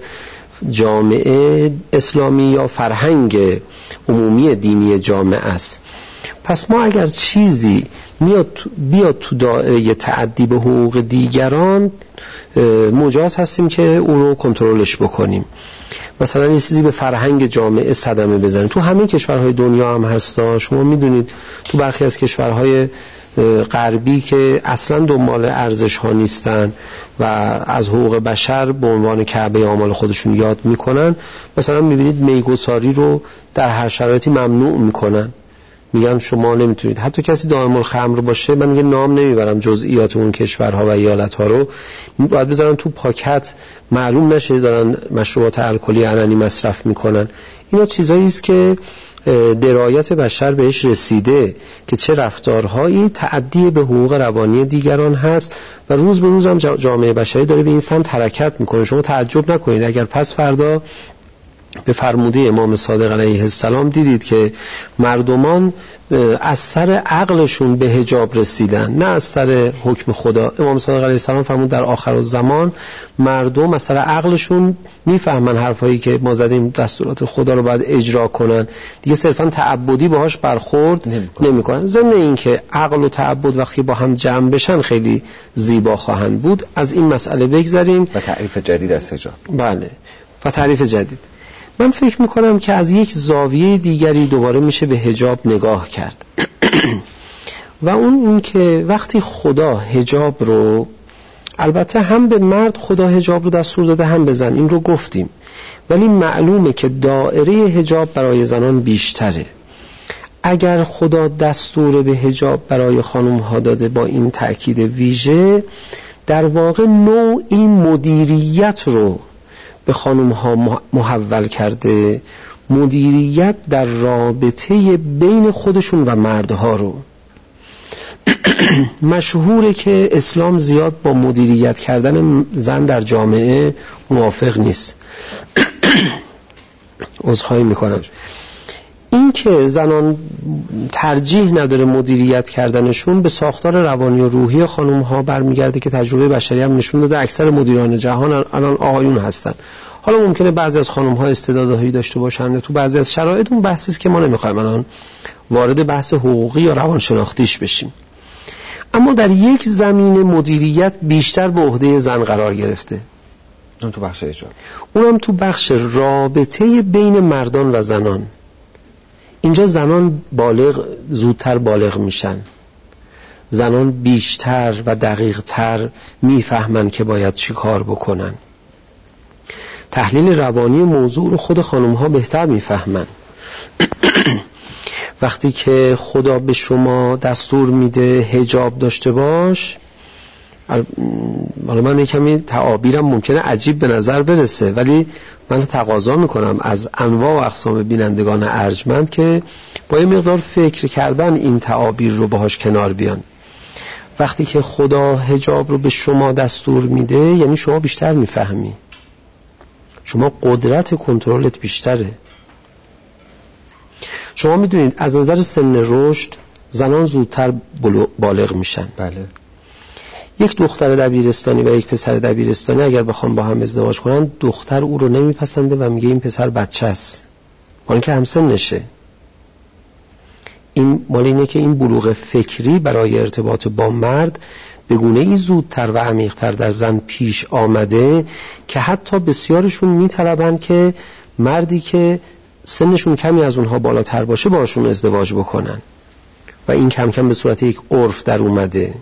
جامعه اسلامی یا فرهنگ عمومی دینی جامعه است. پس ما اگر چیزی بیاد تو دایره تعدی به حقوق دیگران مجاز هستیم که اون رو کنترلش بکنیم. مثلا یه چیزی به فرهنگ جامعه صدمه بزنیم. تو همه کشورهای دنیا هم هستا. شما میدونید تو برخی از کشورهای غربی که اصلا دنبال ارزش ها نیستن و از حقوق بشر به عنوان کعبه اعمال خودشون یاد میکنن، مثلا میبینید میگساری رو در هر شرایطی ممنوع میکنن، میگن شما نمیتونید. حتی کسی دائم الخمر باشه، من دیگه نام نمیبرم جزئیات اون کشورها و ایالتها رو، باید بذارن تو پاکت معلوم نشه دارن مشروبات الکلی علنی مصرف میکنن. اینا چیزایی است که درایت بشر بهش رسیده که چه رفتارهایی تعدی به حقوق روانی دیگران هست و روز به روز هم جامعه بشری داره به این سمت حرکت میکنه. شما تعجب نکنید اگر پس فردا به فرموده امام صادق علیه السلام دیدید که مردمان از سر عقلشون به حجاب رسیدن، نه از سر حکم خدا. امام صادق علیه السلام فرمود در آخر الزمان مردم از سر عقلشون میفهمن حرفایی که ما زدیم دستورات خدا رو باید اجرا کنن، دیگه صرفا تعبدی باهاش برخورد نمیکنن. ضمن این که عقل و تعبد وقتی با هم جمع بشن خیلی زیبا خواهند بود. از این مسئله بگذریم و تعریف جدید از حجاب. بله، و تعریف جدید. من فکر میکنم که از یک زاویه دیگری دوباره میشه به حجاب نگاه کرد و اون که وقتی خدا حجاب رو، البته هم به مرد خدا حجاب رو دستور داده هم به زن، این رو گفتیم، ولی معلومه که دایره حجاب برای زنان بیشتره. اگر خدا دستور به حجاب برای خانم ها داده با این تأکید ویژه، در واقع نوعی مدیریت رو به خانم ها محول کرده، مدیریت در رابطه بین خودشون و مردها رو. مشهوره که اسلام زیاد با مدیریت کردن زن در جامعه موافق نیست. عذرخواهی میکنم. این که زنان ترجیح نداره مدیریت کردنشون به ساختار روانی و روحی خانم ها برمیگرده که تجربه بشری هم نشون داده اکثر مدیران جهان الان آقایون هستن. حالا ممکنه بعضی از خانم ها استعدادهایی داشته باشن، تو بعضی از شرایط اون بحثی است که ما نمیخوایم الان وارد بحث حقوقی یا روانشناختیش بشیم. اما در یک زمینه مدیریت بیشتر به عهده زن قرار گرفته، اون تو بخش اجاب، اونم تو بخش رابطه بین مردان و زنان. اینجا زنان زودتر بالغ میشن، زنان بیشتر و دقیقتر میفهمن که باید چی کار بکنن. تحلیل روانی موضوع رو خود خانم ها بهتر میفهمن. وقتی که خدا به شما دستور میده حجاب داشته باش، حالا من یه کمی تعابیرم ممکنه عجیب به نظر برسه، ولی من تقاضا میکنم از انواع و اقسام بینندگان ارجمند که با یه مقدار فکر کردن این تعابیر رو باهاش کنار بیان. وقتی که خدا حجاب رو به شما دستور میده یعنی شما بیشتر میفهمی، شما قدرت کنترلت بیشتره. شما میدونید از نظر سن رشد زنان زودتر بالغ میشن. بله. یک دختر دبیرستانی و یک پسر دبیرستانی اگر بخوام با هم ازدواج کنن، دختر او رو نمیپسنده و میگه این پسر بچه است، با اینکه همسن نشه. این مال اینه که این بلوغ فکری برای ارتباط با مرد به گونه‌ای زودتر و عمیق‌تر در زن پیش آمده که حتی بسیارشون میطلبن که مردی که سنشون کمی از اونها بالاتر باشه باشون ازدواج بکنن و این کم کم به صورت یک عرف در اومده.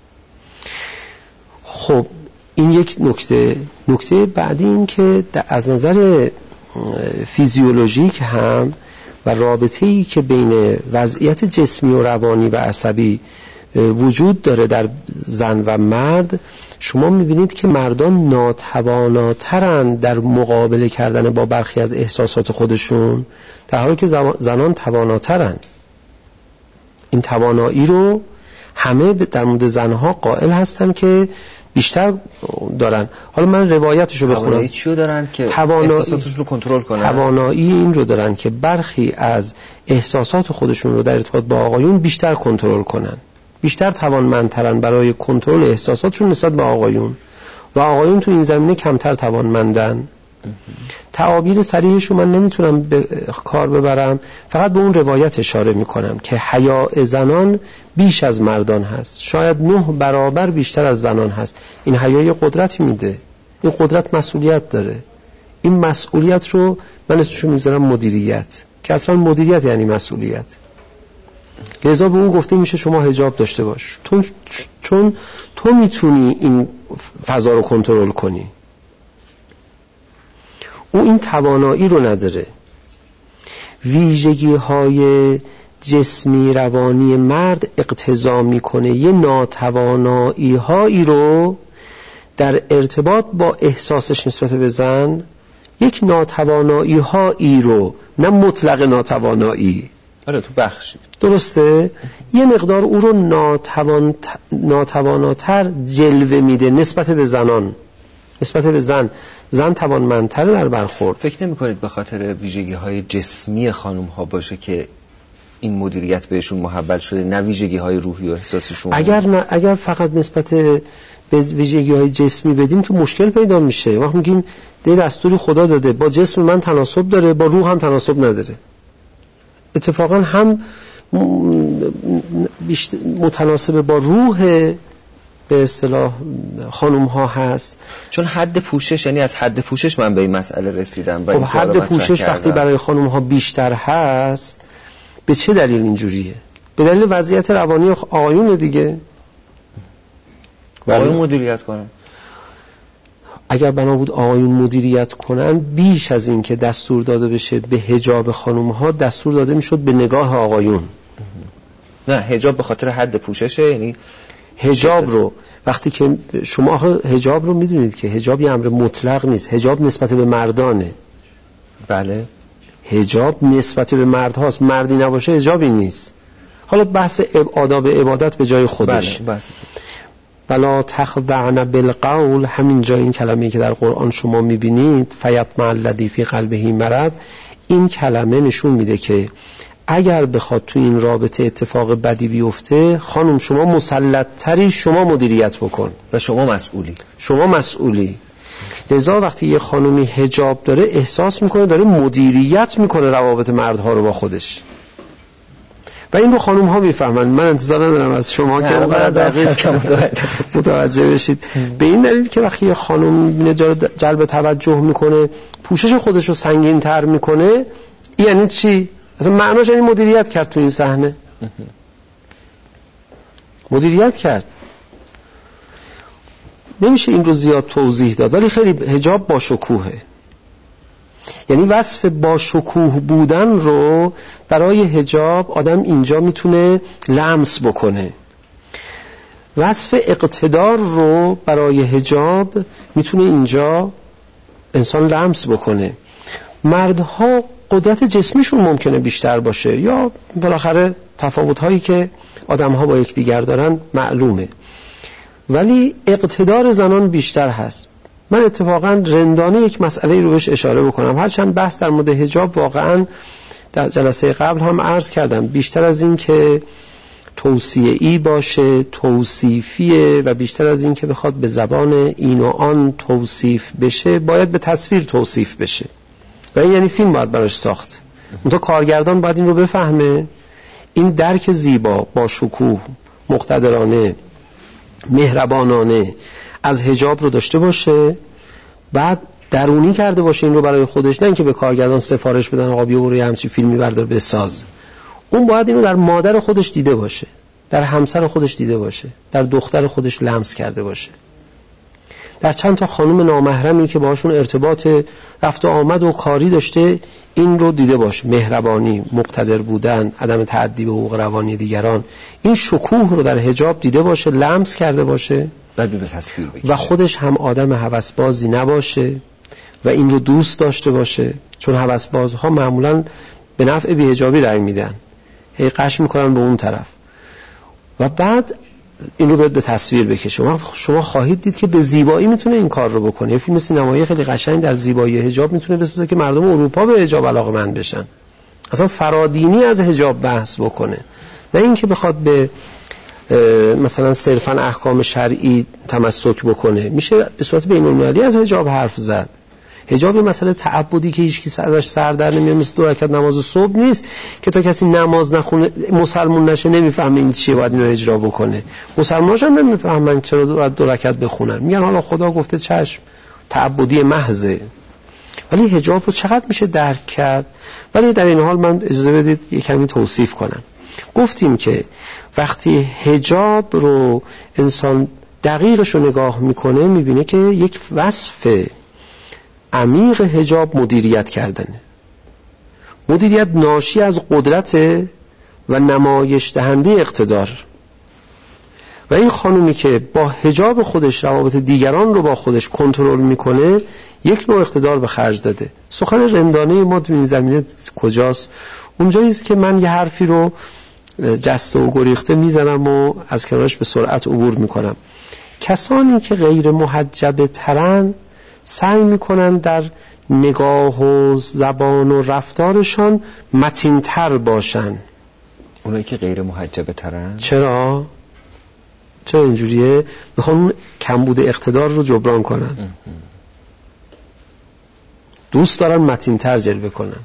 خب این یک نکته بعدی این که از نظر فیزیولوژیک هم و رابطه‌ای که بین وضعیت جسمی و روانی و عصبی وجود داره در زن و مرد، شما میبینید که مردان ناتواناترن در مقابله کردن با برخی از احساسات خودشون، در حالی که زنان تواناترن. این توانایی رو همه در مورد زنها قائل هستن که بیشتر دارن. حالا من روایتشو بخونم. توانایی چیو دارن که احساساتشون رو کنترل کنن؟ توانایی این رو دارن که برخی از احساسات خودشون رو در ارتباط با آقایون بیشتر کنترل کنن، بیشتر توانمندترن برای کنترل احساساتشون نسبت به آقایون، و آقایون تو این زمینه کمتر توانمندن. تعابیر صریحش رو من نمیتونم به کار ببرم، فقط به اون روایت اشاره میکنم که حیاء زنان بیش از مردان هست، شاید 9 برابر بیشتر از زنان هست. این حیاء قدرتی میده، این قدرت مسئولیت داره. این مسئولیت رو من اسمشو میذارم مدیریت، که اصلا مدیریت یعنی مسئولیت. لذا به اون گفته میشه شما حجاب داشته باش، چون تو میتونی این فضا رو کنترل کنی. او این توانایی رو نداره. ویژگی های جسمی روانی مرد اقتضا میکنه یه ناتوانایی هایی رو در ارتباط با احساسش نسبت به زن، یک ناتوانایی هایی رو، نه مطلق ناتوانایی. آره تو بخشی درسته، یه مقدار او رو ناتواناتر جلوه میده نسبت به زنان، نسبت به زن توانمندتر در برخورد. فکر نمی کنید به خاطر ویژگی های جسمی خانم ها باشه که این مدیریت بهشون محول شده، نه ویژگی های روحی و احساسیشون؟ اگر فقط نسبت به ویژگی های جسمی بدیم تو مشکل پیدا میشه. وقتی میگیم ده دستوری خدا داده، با جسم من تناسب داره، با روح هم تناسب نداره. اتفاقا هم متناسب با روح به اصطلاح خانم ها هست، چون حد پوشش، یعنی از حد پوشش من به این مسئله رسیدم. خب حد پوشش وقتی برای خانم ها بیشتر هست، به چه دلیل اینجوریه؟ به دلیل وضعیت روانی آقایون دیگه. آقایون مدیریت کنن. اگر بنا بود آقایون مدیریت کنن، بیش از این که دستور داده بشه به حجاب خانم ها، دستور داده میشد به نگاه آقایون. نه، حجاب به خاطر حد پوششه. یعنی حجاب رو وقتی که شما حجاب رو میدونید که حجاب یه امر مطلق نیست، حجاب نسبت به مردانه. بله، حجاب نسبت به مرد هاست، مردی نباشه حجابی نیست. حالا بحث آداب عبادت به جای خودش. بله. ولا تخضعن بالقول، همین جای این کلمه‌ای که در قرآن شما میبینید فیطمع الذی فی قلبه مرض، این کلمه نشون میده که اگر بخواد تو این رابطه اتفاق بدی بیفته، خانم شما مسلط تری، شما مدیریت بکن و شما مسئولی. لذا وقتی یه خانومی حجاب داره احساس میکنه داره مدیریت میکنه روابط مردها رو با خودش، و این رو خانوم ها میفهمن. من انتظار ندارم از شما که اونقدر دقیق متوجه بشید. به این دلیل که وقتی یه خانوم جلب توجه میکنه، پوشش خودش رو سنگین تر میکنه، یعنی چی؟ اصلا معناش یعنی مدیریت کرد تو این صحنه، مدیریت کرد. نمیشه این رو زیاد توضیح داد، ولی خیلی حجاب با شکوهه. یعنی وصف با شکوه بودن رو برای حجاب آدم اینجا میتونه لمس بکنه. وصف اقتدار رو برای حجاب میتونه اینجا انسان لمس بکنه. مردها قدرت جسمیشون ممکنه بیشتر باشه، یا بالاخره تفاوت‌هایی که آدم‌ها با یکدیگر دارن معلومه، ولی اقتدار زنان بیشتر هست. من اتفاقا رندانه یک مسئله رو بهش اشاره بکنم، هرچند بحث در مورد حجاب واقعا در جلسه قبل هم عرض کردم، بیشتر از این که توصیه‌ای باشه، توصیفیه، و بیشتر از این که بخواد به زبان این و آن توصیف بشه، باید به تصویر توصیف بشه، و این یعنی فیلم باید براش ساخت. اونطور کارگردان باید این رو بفهمه، این درک زیبا، با شکوه، مقتدرانه، مهربانانه از حجاب رو داشته باشه، بعد درونی کرده باشه این رو برای خودش، نه اینکه به کارگردان سفارش بدن آقا بیا برو یه همچین فیلمی بردار بساز. اون باید این رو در مادر خودش دیده باشه، در همسر خودش دیده باشه، در دختر خودش لمس کرده باشه، در چند تا خانم نامحرمی که باهاشون ارتباط رفت و آمد و کاری داشته این رو دیده باشه. مهربانی، مقتدر بودن، عدم تعدی به حقوق روانی دیگران، این شکوه رو در حجاب دیده باشه، لمس کرده باشه، بعد به تصویر بگیره و خودش هم آدم هوسبازی نباشه و این رو دوست داشته باشه، چون هوسبازها معمولاً به نفع بی‌حجابی رأی میدن، هی قش میکنن به اون طرف، و بعد این رو به تصویر بکشه. شما خواهید دید که به زیبایی میتونه این کار رو بکنه. یه فیلم سینمایی خیلی قشنگ در زیبایی حجاب میتونه بسازه که مردم اروپا به حجاب علاقه‌مند بشن، اصلا فرادینی از حجاب بحث بکنه، نه اینکه بخواد به مثلا صرفاً احکام شرعی تمسک بکنه. میشه به صورت بین‌المللی از حجاب حرف زد. حجاب مسئله تعبدی که هیچ کی ازش سر در نمیاد، مثل 2 رکعت نماز صبح نیست که تا کسی نماز نخونه مسلمون نشه نمیفهمه این چیه باید اینو اجرا بکنه. مسلمان‌ها هم نمیفهمن چرا باید 2 رکعت بخونن، میگن حالا خدا گفته چشم، تعبدی محضه. ولی حجاب رو چقدر میشه درک کرد. ولی در این حال من اجازه بدید یک کمی توصیف کنم. گفتیم که وقتی حجاب رو انسان دقیقش رو نگاه میکنه میبینه که یک وصف عمیق حجاب مدیریت کردنه. مدیریت ناشی از قدرت و نمایش دهنده اقتدار، و این خانومی که با حجاب خودش روابط دیگران رو با خودش کنترل میکنه یک نوع اقتدار به خرج داده. سخن رندانه ما تو این زمینه کجاست؟ اونجاییست که من یه حرفی رو جسته و گریخته میزنم و از کنارش به سرعت عبور میکنم. کسانی که غیر محجب ترن سعی میکنن در نگاه و زبان و رفتارشان متین‌تر باشن. اونایی که غیر محجب ترن چرا اینجوریه؟ میخوان کمبود اقتدار رو جبران کنن، دوست دارن متین‌تر جلوه کنن.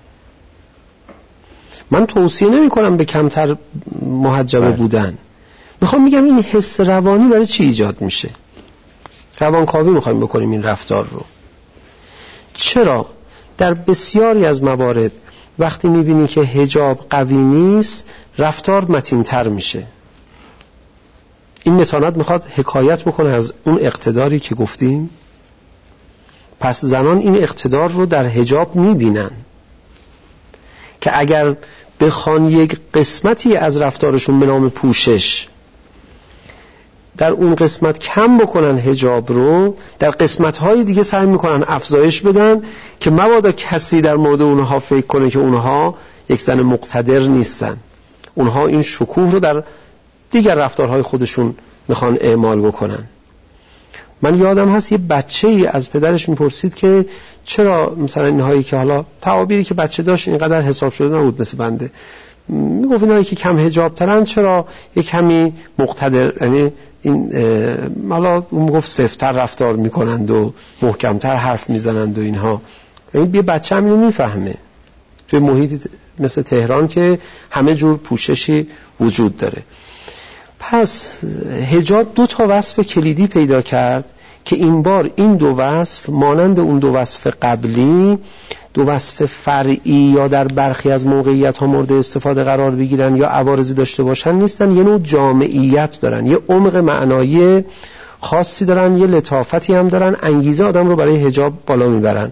من توصیه نمی کنم به کمتر محجب بودن، میخوام میگم این حس روانی برای چی ایجاد میشه. روانکاوی میخوایم بکنیم این رفتار رو. چرا در بسیاری از موارد وقتی میبینی که حجاب قوی نیست رفتار متین‌تر میشه؟ این متانت میخواد حکایت بکنه از اون اقتداری که گفتیم. پس زنان این اقتدار رو در حجاب میبینن که اگر بخوان یک قسمتی از رفتارشون به نام پوشش در اون قسمت کم بکنن حجاب رو، در قسمت‌های دیگه سعی میکنن افزایش بدن که مبادا کسی در مورد اونها فکر کنه که اونها یک زن مقتدر نیستن. اونها این شکوه رو در دیگر رفتارهای خودشون میخوان اعمال بکنن. من یادم هست یه بچه‌ای از پدرش میپرسید که چرا مثلا اینهایی که حالا تعابیری که بچه داشت اینقدر حساب شده نبود مثل بنده، میگفت اینایی که کم حجاب ترن چرا یک کمی مقتدر، یعنی این حالا اون میگفت سفت‌تر رفتار میکنند و محکمتر حرف میزنند و اینها. این یه بچه هم اینو میفهمه توی محیط مثل تهران که همه جور پوششی وجود داره. پس حجاب 2 وصف کلیدی پیدا کرد که این بار این 2 وصف مانند اون 2 وصف قبلی 2 وصف فرعی یا در برخی از موقعیت ها مورد استفاده قرار بگیرن یا عوارضی داشته باشن نیستن، یه نوع جامعیت دارن، یه عمق معنایی خاصی دارن، یه لطافتی هم دارن، انگیزه آدم رو برای حجاب بالا میبرن.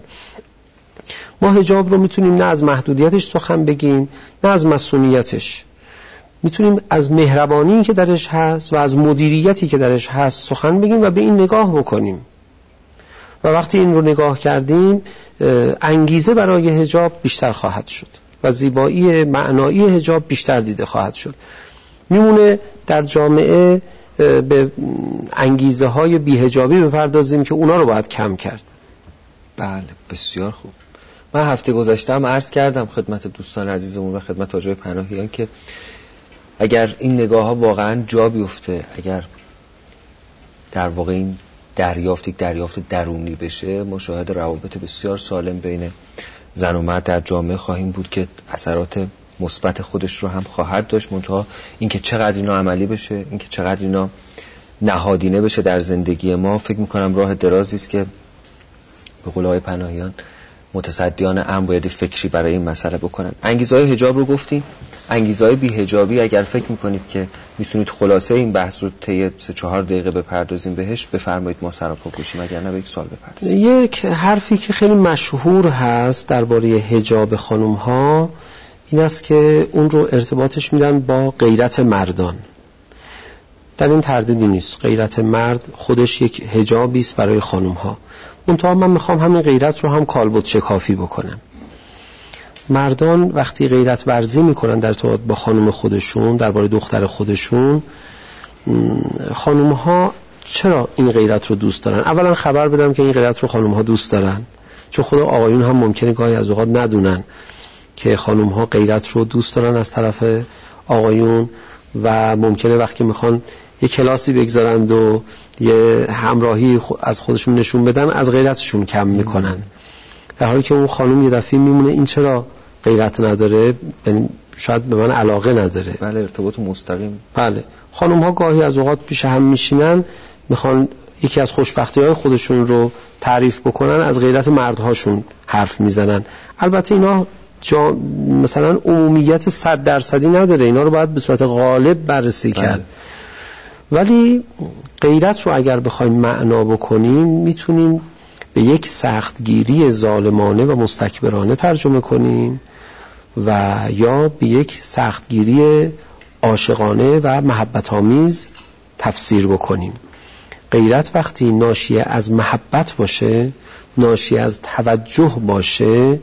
ما حجاب رو میتونیم نه از محدودیتش سخن بگیم نه از مسئولیتش، میتونیم از مهربانی که درش هست و از مدیریتی که درش هست سخن بگیم و به این نگاه بکنیم و وقتی این رو نگاه کردیم انگیزه برای حجاب بیشتر خواهد شد و زیبایی معنایی حجاب بیشتر دیده خواهد شد. میمونه در جامعه به انگیزه های بی‌حجابی بپردازیم که اونا رو باید کم کرد. بله بسیار خوب. من هفته گذشته هم عرض کردم خدمت دوستان عزیزمون و خدمت آقای پناهیان که اگر این نگاه ها واقعا جا بیفته، اگر در واقع این دریافت درونی بشه، ما شاهد روابط بسیار سالم بین زن و مرد در جامعه خواهیم بود که اثرات مثبت خودش رو هم خواهد داشت. منتها اینکه چقدر اینا عملی بشه، اینکه چقدر اینا نهادینه بشه در زندگی ما، فکر میکنم راه درازی است که به قول آقای پناهیان متصدیان امر باید فکری برای این مسئله بکنن. انگیزهای حجاب رو گفتیم. انگیزهای بی‌حجابی اگر فکر میکنید که میتونید خلاصه این بحث رو طی 3-4 دقیقه بپردازیم بهش، بفرمایید ما سراپا گوشیم، اگر نه به یک سوال بپردازیم. یک حرفی که خیلی مشهور هست درباره حجاب خانم ها این است که اون رو ارتباطش میدن با غیرت مردان. در این تردیدی نیست، غیرت مرد خودش یک حجابی است برای خانم ها. منتها من میخوام همین غیرت رو هم کالبد شکافی بکنم. مردان وقتی غیرت ورزی میکنن در ارتباط با خانم خودشون، درباره دختر خودشون، خانم ها چرا این غیرت رو دوست دارن؟ اولا خبر بدم که این غیرت رو خانم ها دوست دارن، چون خود آقایون هم ممکنه گاهی از اوقات ندونن که خانم ها غیرت رو دوست دارن از طرف آقایون و ممکنه وقتی میخوان یه کلاسی بگذارند و یه همراهی از خودشون نشون بدن از غیرتشون کم میکنن، در حالی که اون خانم یه دفعه میمونه این چرا غیرت نداره، شاید به من علاقه نداره. بله ارتباط مستقیم. بله خانم ها گاهی از اوقات پیش هم میشینن میخوان یکی از خوشبختی های خودشون رو تعریف بکنن، از غیرت مردهاشون حرف میزنن. البته اینا مثلا عمومیت 100% نداره، اینا رو باید به صورت غالب بررسی کرد. ولی غیرت رو اگر بخوایم معنا بکنیم میتونیم به یک سختگیری ظالمانه و مستکبرانه ترجمه کنیم و یا به یک سختگیری عاشقانه و محبت آمیز تفسیر بکنیم. غیرت وقتی ناشی از محبت باشه، ناشی از توجه باشه،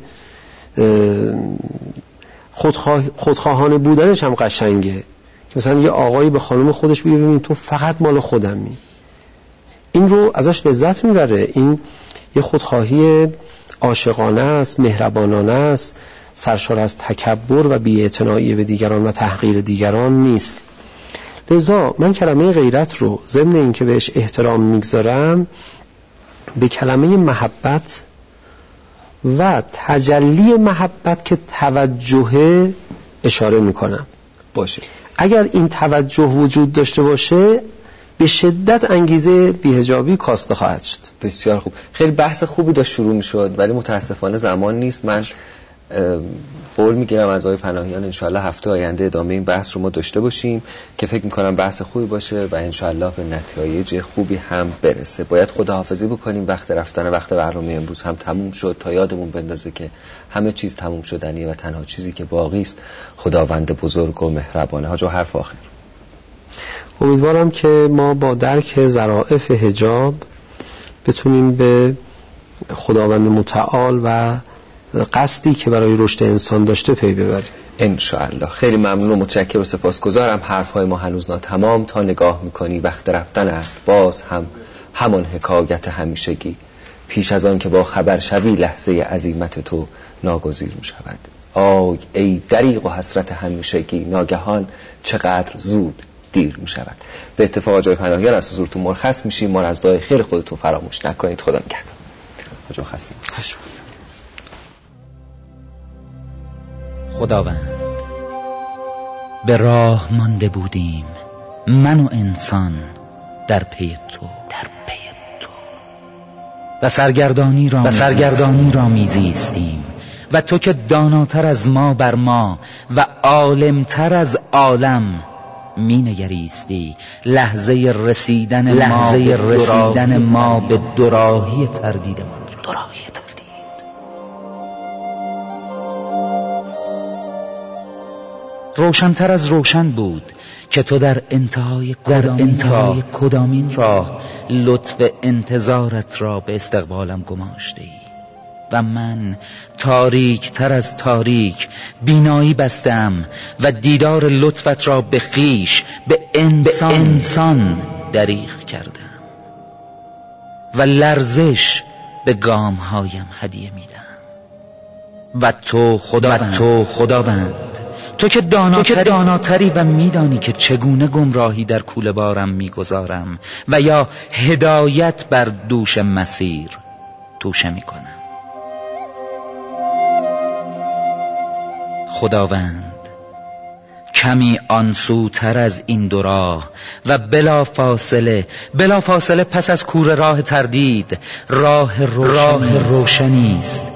خودخواهانه بودنش هم قشنگه که مثلا یه آقایی به خانم خودش بگه ببین تو فقط مال خودمی، این رو ازش لذت میبره. این یه خودخواهی عاشقانه است، مهربانانه است، سرشار از تکبر و بی‌اعتنایی به دیگران و تحقیر دیگران نیست. لذا من کلمه غیرت رو ضمن این که بهش احترام میگذارم به کلمه محبت و تجلی محبت که توجه اشاره میکنم. باشه اگر این توجه وجود داشته باشه به شدت انگیزه بی‌حجابی کاسته خواهد شد. بسیار خوب. خیلی بحث خوبی داشت شروع میشد ولی متاسفانه زمان نیست. من قول میگیرم از آقای پناهیان انشاءالله هفته آینده ادامه این بحث رو ما داشته باشیم که فکر میکنم بحث خوبی باشه و انشاءالله به نتایج خوبی هم برسه. باید خداحافظی بکنیم، وقت رفتن وقت برنامه امروز هم تموم شد. تا یادمون بندازه که همه چیز تموم شدنیه و تنها چیزی که باقی است خداوند بزرگ و مهربانه. حاج حرف آخر. امیدوارم که ما با درک ظرافت حجاب بتونیم به خداوند متعال و قصدی که برای رشد انسان داشته پی ببریم انشاءالله. خیلی ممنون و متشکرم و سپاسگزارم. حرفهای ما هنوز ناتمام. تا نگاه میکنی وقت رفتن است، باز هم همان حکایت همیشگی، پیش از آن که با خبر شوی لحظه عزیمت تو ناگزیر میشود. آی ای دریغ و حسرت همیشگی، ناگهان چقدر زود دیر می شود. به اتفاق آقای پناهیان از حضورتون مرخص میشیم. ما از دعای خیر خودتون فراموش نکنید. خدا نگهدار. آقا خستیم. خداوند، به راه مانده بودیم من و انسان در پی تو و سرگردانی را میزیستیم و تو که داناتر از ما بر ما و عالمتر از عالم می نگریستی لحظه رسیدن ما به دوراهی تردیدمان را. روشن‌تر از روشن بود که تو در انتهای کدامین راه لطف انتظارت را به استقبالم گماشتی و من تاریک‌تر از تاریک بینایی بستم و دیدار لطفت را به خویش به انسان دریغ کردم و لرزش به گام‌هایم هدیه میدم. و تو خداوند، تو که داناتری و میدانی که چگونه گمراهی در کوله بارم میگذارم و یا هدایت بر دوش مسیر توشه میکنم. خداوند، کمی آنسوتر از این دو راه و بلا فاصله پس از کوره راه تردید راه روشنی است